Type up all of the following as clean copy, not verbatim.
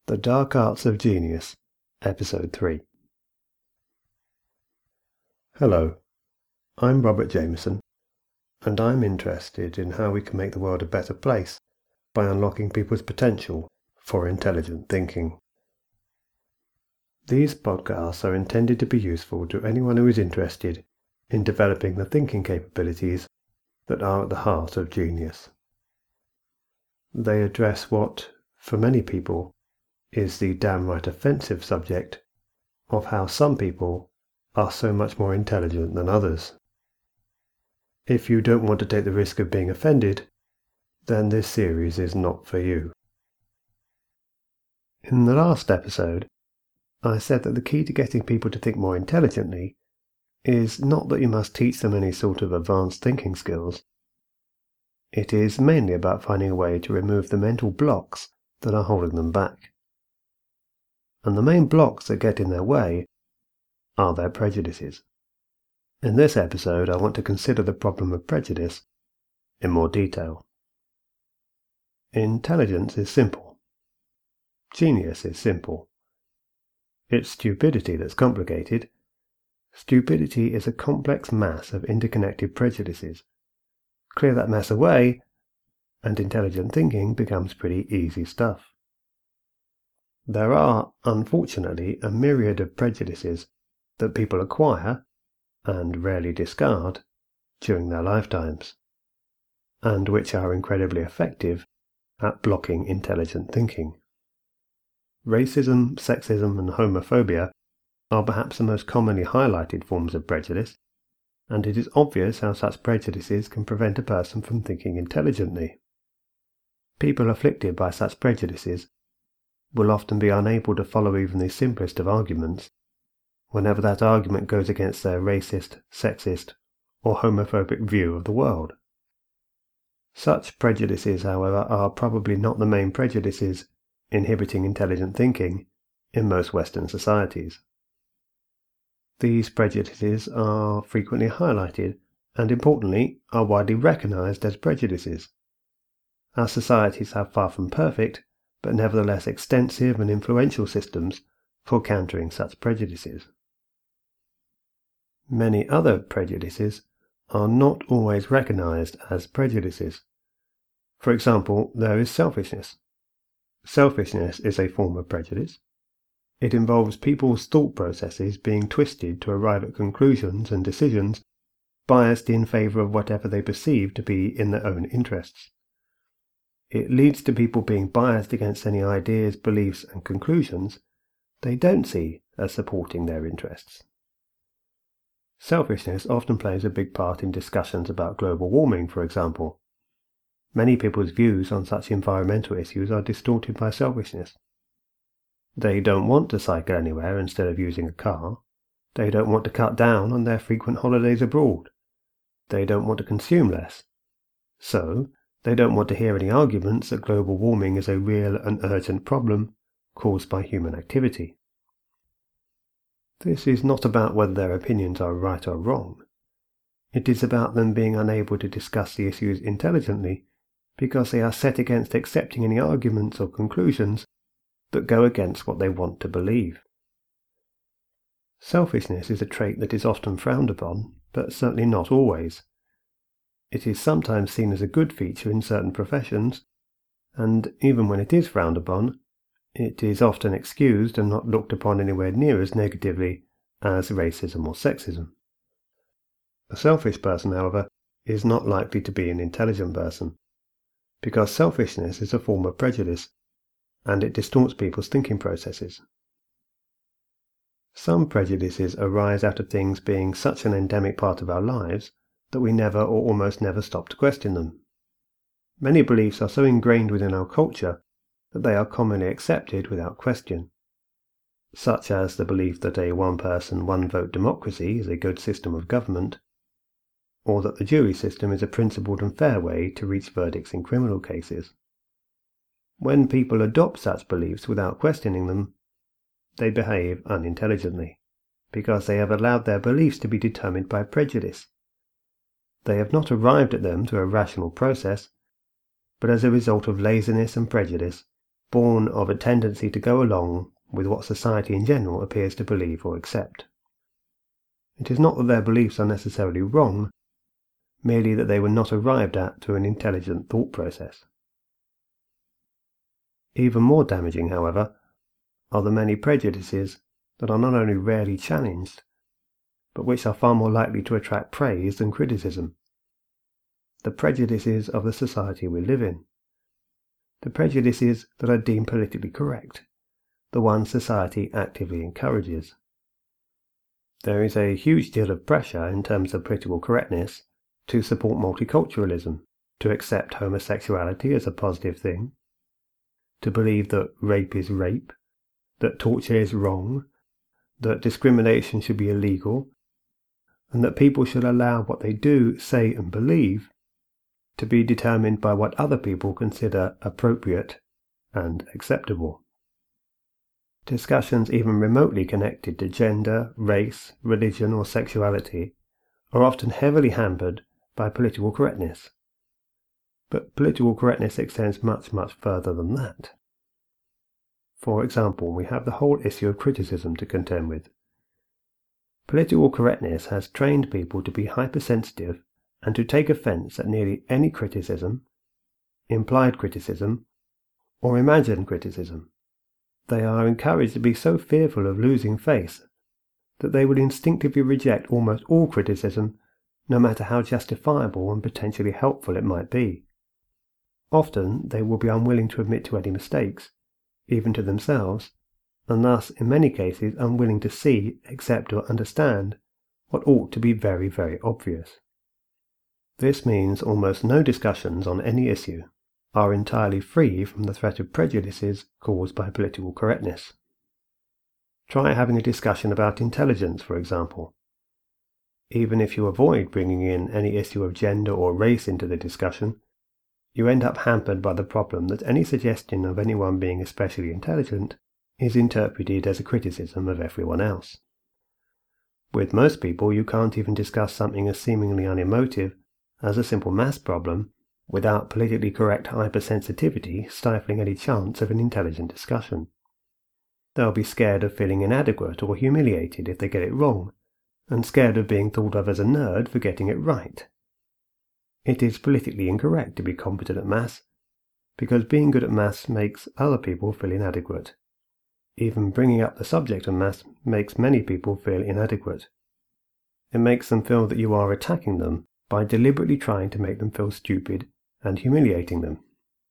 The Dark Arts of Genius, Episode 3. Hello, I'm Robert Jameson, and I'm interested in how we can make the world a better place by unlocking people's potential for intelligent thinking. These podcasts are intended to be useful to anyone who is interested in developing the thinking capabilities that are at the heart of genius. They address what, for many people, is the downright offensive subject of how some people are so much more intelligent than others. If you don't want to take the risk of being offended, then this series is not for you. In the last episode, I said that the key to getting people to think more intelligently is not that you must teach them any sort of advanced thinking skills. It is mainly about finding a way to remove the mental blocks that are holding them back. And the main blocks that get in their way are their prejudices. In this episode, I want to consider the problem of prejudice in more detail. Intelligence is simple. Genius is simple. It's stupidity that's complicated. Stupidity is a complex mass of interconnected prejudices. Clear that mess away, and intelligent thinking becomes pretty easy stuff. There are, unfortunately, a myriad of prejudices that people acquire, and rarely discard, during their lifetimes, and which are incredibly effective at blocking intelligent thinking. Racism, sexism, and homophobia are perhaps the most commonly highlighted forms of prejudice, and it is obvious how such prejudices can prevent a person from thinking intelligently. People afflicted by such prejudices will often be unable to follow even the simplest of arguments whenever that argument goes against their racist, sexist, or homophobic view of the world. Such prejudices, however, are probably not the main prejudices inhibiting intelligent thinking in most Western societies. These prejudices are frequently highlighted and, importantly, are widely recognized as prejudices. Our societies have far from perfect, but nevertheless extensive and influential systems for countering such prejudices. Many other prejudices are not always recognized as prejudices. For example, there is selfishness. Selfishness is a form of prejudice. It involves people's thought processes being twisted to arrive at conclusions and decisions biased in favor of whatever they perceive to be in their own interests. It leads to people being biased against any ideas, beliefs, and conclusions they don't see as supporting their interests. Selfishness often plays a big part in discussions about global warming, for example. Many people's views on such environmental issues are distorted by selfishness. They don't want to cycle anywhere instead of using a car. They don't want to cut down on their frequent holidays abroad. They don't want to consume less. So, they don't want to hear any arguments that global warming is a real and urgent problem caused by human activity. This is not about whether their opinions are right or wrong. It is about them being unable to discuss the issues intelligently because they are set against accepting any arguments or conclusions that go against what they want to believe. Selfishness is a trait that is often frowned upon, but certainly not always. It is sometimes seen as a good feature in certain professions, and even when it is frowned upon, it is often excused and not looked upon anywhere near as negatively as racism or sexism. A selfish person, however, is not likely to be an intelligent person, because selfishness is a form of prejudice, and it distorts people's thinking processes. Some prejudices arise out of things being such an endemic part of our lives that we never or almost never stop to question them. Many beliefs are so ingrained within our culture that they are commonly accepted without question, such as the belief that a one-person, one-vote democracy is a good system of government, or that the jury system is a principled and fair way to reach verdicts in criminal cases. When people adopt such beliefs without questioning them, they behave unintelligently, because they have allowed their beliefs to be determined by prejudice. They have not arrived at them through a rational process, but as a result of laziness and prejudice born of a tendency to go along with what society in general appears to believe or accept. It is not that their beliefs are necessarily wrong, merely that they were not arrived at through an intelligent thought process. Even more damaging, however, are the many prejudices that are not only rarely challenged, but which are far more likely to attract praise than criticism. The prejudices of the society we live in. The prejudices that are deemed politically correct, the ones society actively encourages. There is a huge deal of pressure in terms of political correctness to support multiculturalism, to accept homosexuality as a positive thing, to believe that rape is rape, that torture is wrong, that discrimination should be illegal, and that people should allow what they do, say, and believe to be determined by what other people consider appropriate and acceptable. Discussions even remotely connected to gender, race, religion, or sexuality are often heavily hampered by political correctness. But political correctness extends much, much further than that. For example, we have the whole issue of criticism to contend with. Political correctness has trained people to be hypersensitive and to take offense at nearly any criticism, implied criticism, or imagined criticism. They are encouraged to be so fearful of losing face that they will instinctively reject almost all criticism, no matter how justifiable and potentially helpful it might be. Often they will be unwilling to admit to any mistakes, even to themselves, and thus in many cases unwilling to see, accept, or understand what ought to be very, very obvious. This means almost no discussions on any issue are entirely free from the threat of prejudices caused by political correctness. Try having a discussion about intelligence, for example. Even if you avoid bringing in any issue of gender or race into the discussion, you end up hampered by the problem that any suggestion of anyone being especially intelligent is interpreted as a criticism of everyone else. With most people, you can't even discuss something as seemingly unemotive as a simple maths problem without politically correct hypersensitivity stifling any chance of an intelligent discussion. They'll be scared of feeling inadequate or humiliated if they get it wrong, and scared of being thought of as a nerd for getting it right. It is politically incorrect to be competent at maths, because being good at maths makes other people feel inadequate. Even bringing up the subject of maths makes many people feel inadequate. It makes them feel that you are attacking them by deliberately trying to make them feel stupid and humiliating them.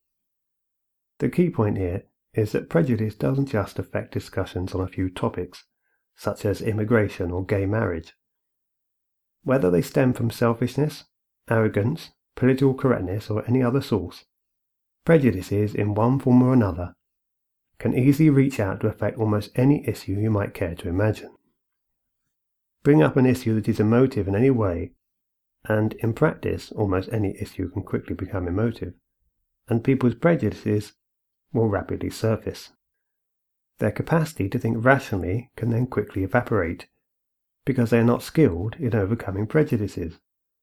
The key point here is that prejudice doesn't just affect discussions on a few topics, such as immigration or gay marriage. Whether they stem from selfishness, arrogance, political correctness, or any other source, prejudices in one form or another can easily reach out to affect almost any issue you might care to imagine. Bring up an issue that is emotive in any way, and in practice almost any issue can quickly become emotive, and people's prejudices will rapidly surface. Their capacity to think rationally can then quickly evaporate, because they are not skilled in overcoming prejudices.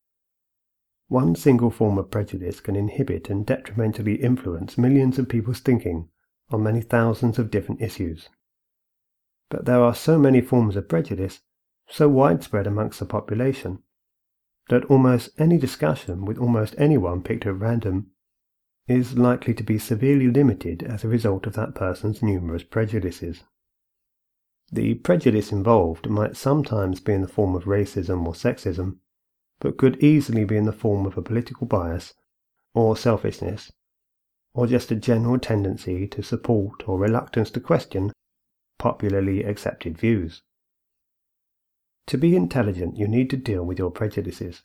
One single form of prejudice can inhibit and detrimentally influence millions of people's thinking on many thousands of different issues. But there are so many forms of prejudice, so widespread amongst the population, that almost any discussion with almost anyone picked at random is likely to be severely limited as a result of that person's numerous prejudices. The prejudice involved might sometimes be in the form of racism or sexism, but could easily be in the form of a political bias, or selfishness, or just a general tendency to support or reluctance to question popularly accepted views. To be intelligent, you need to deal with your prejudices.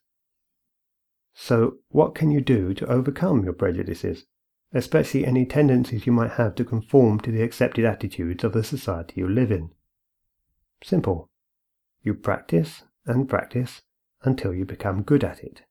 So, what can you do to overcome your prejudices, especially any tendencies you might have to conform to the accepted attitudes of the society you live in? Simple. You practice and practice until you become good at it.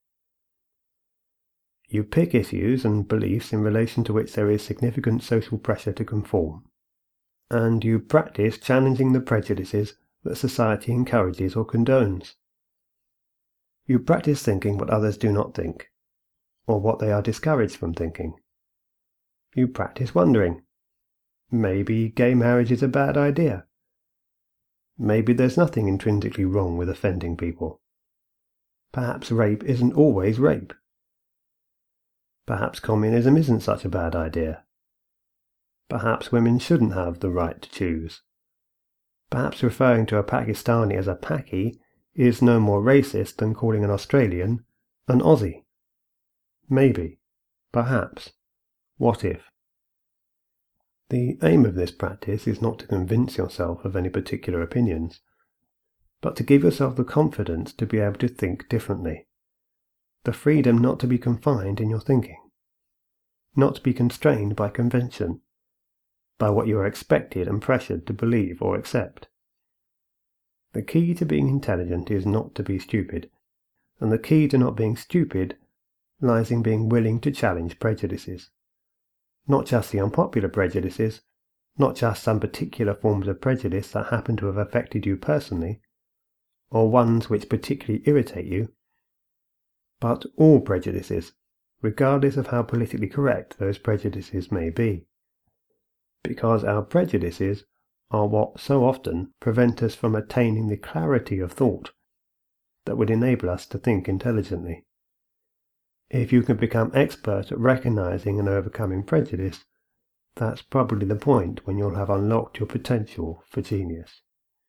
You pick issues and beliefs in relation to which there is significant social pressure to conform, and you practice challenging the prejudices that society encourages or condones. You practice thinking what others do not think, or what they are discouraged from thinking. You practice wondering, Maybe gay marriage is a bad idea. Maybe there's nothing intrinsically wrong with offending people. Perhaps rape isn't always rape. Perhaps communism isn't such a bad idea. Perhaps women shouldn't have the right to choose. Perhaps referring to a Pakistani as a Paki is no more racist than calling an Australian an Aussie. Maybe. Perhaps. What if? The aim of this practice is not to convince yourself of any particular opinions, but to give yourself the confidence to be able to think differently, the freedom not to be confined in your thinking, not to be constrained by convention, by what you are expected and pressured to believe or accept. The key to being intelligent is not to be stupid, and the key to not being stupid lies in being willing to challenge prejudices. Not just the unpopular prejudices, not just some particular forms of prejudice that happen to have affected you personally, or ones which particularly irritate you, but all prejudices, regardless of how politically correct those prejudices may be. Because our prejudices are what so often prevent us from attaining the clarity of thought that would enable us to think intelligently. If you can become expert at recognizing and overcoming prejudice, that's probably the point when you'll have unlocked your potential for genius.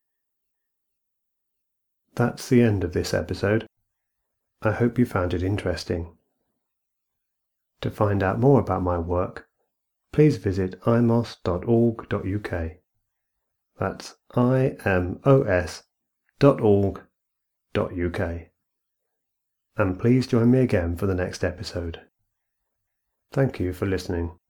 That's the end of this episode. I hope you found it interesting. To find out more about my work, please visit imos.org.uk. That's imos.org.uk. And please join me again for the next episode. Thank you for listening.